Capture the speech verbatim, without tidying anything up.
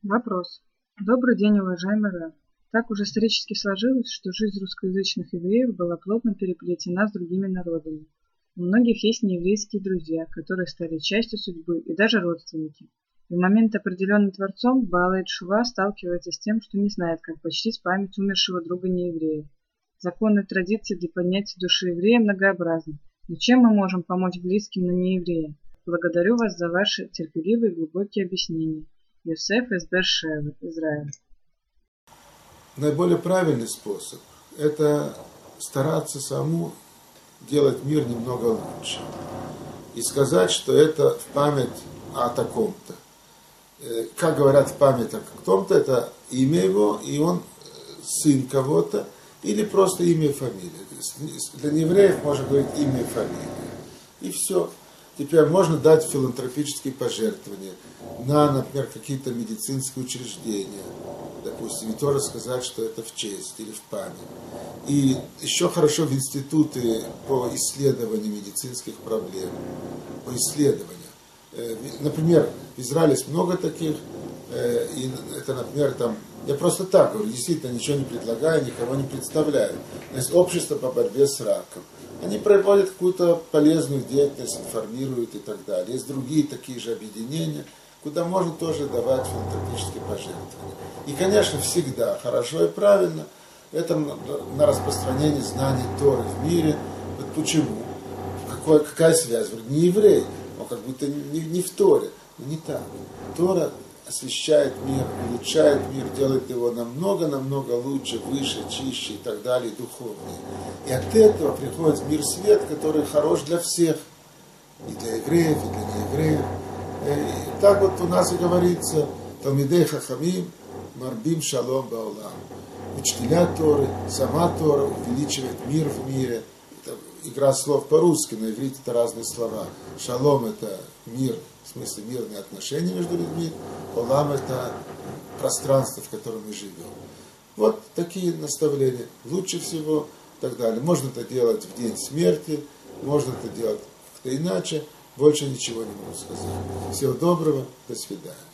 Вопрос. Добрый день, уважаемый Рав. Так уже исторически сложилось, что жизнь русскоязычных евреев была плотно переплетена с другими народами. У многих есть нееврейские друзья, которые стали частью судьбы, и даже родственники. И в момент, определенный Творцом, Баалай Тшува сталкивается с тем, что не знает, как почтить память умершего друга нееврея. Законы и традиции для поднятия души еврея многообразны. Но чем мы можем помочь близким, но не евреям? Благодарю вас за ваши терпеливые и глубокие объяснения. Йосеф из Бер-Шевы, Израиль. Наиболее правильный способ – это стараться самому делать мир немного лучше. И сказать, что это в память о таком-то. Как говорят, в память о том-то, это имя его, и он сын кого-то, или просто имя и фамилия. Для неевреев можно говорить имя и фамилия. И все. Теперь можно дать филантропические пожертвования на, например, какие-то медицинские учреждения, допустим, и тоже сказать, что это в честь или в память. И еще хорошо в институты по исследованию медицинских проблем, по исследованию. Например, в Израиле есть много таких, и это, например, там, я просто так говорю, действительно ничего не предлагаю, никого не представляю. Есть общество по борьбе с раком. Они проводят какую-то полезную деятельность, информируют и так далее. Есть другие такие же объединения, куда можно тоже давать филантропические пожертвования. И, конечно, всегда хорошо и правильно это на распространение знаний Торы в мире. Вот почему? Какой, какая связь? Не еврей, но как будто не, не в Торе. Но не так. Тора освещает мир, улучшает мир, делает его намного-намного лучше, выше, чище и так далее, духовнее. И от этого приходит в мир свет, который хорош для всех. И для евреев, и для неевреев. И так вот у нас и говорится, Талмидей Хахамим, Марбим Шалом Баолам. Учителя Торы, сама Тора увеличивает мир в мире. Это игра слов по-русски, на иврите это разные слова. Шалом это мир, в смысле мирные отношения между людьми. Олам это пространство, в котором мы живем. Вот такие наставления. Лучше всего и так далее. Можно это делать в день смерти, можно это делать как-то иначе. Больше ничего не могу сказать. Всего доброго, до свидания.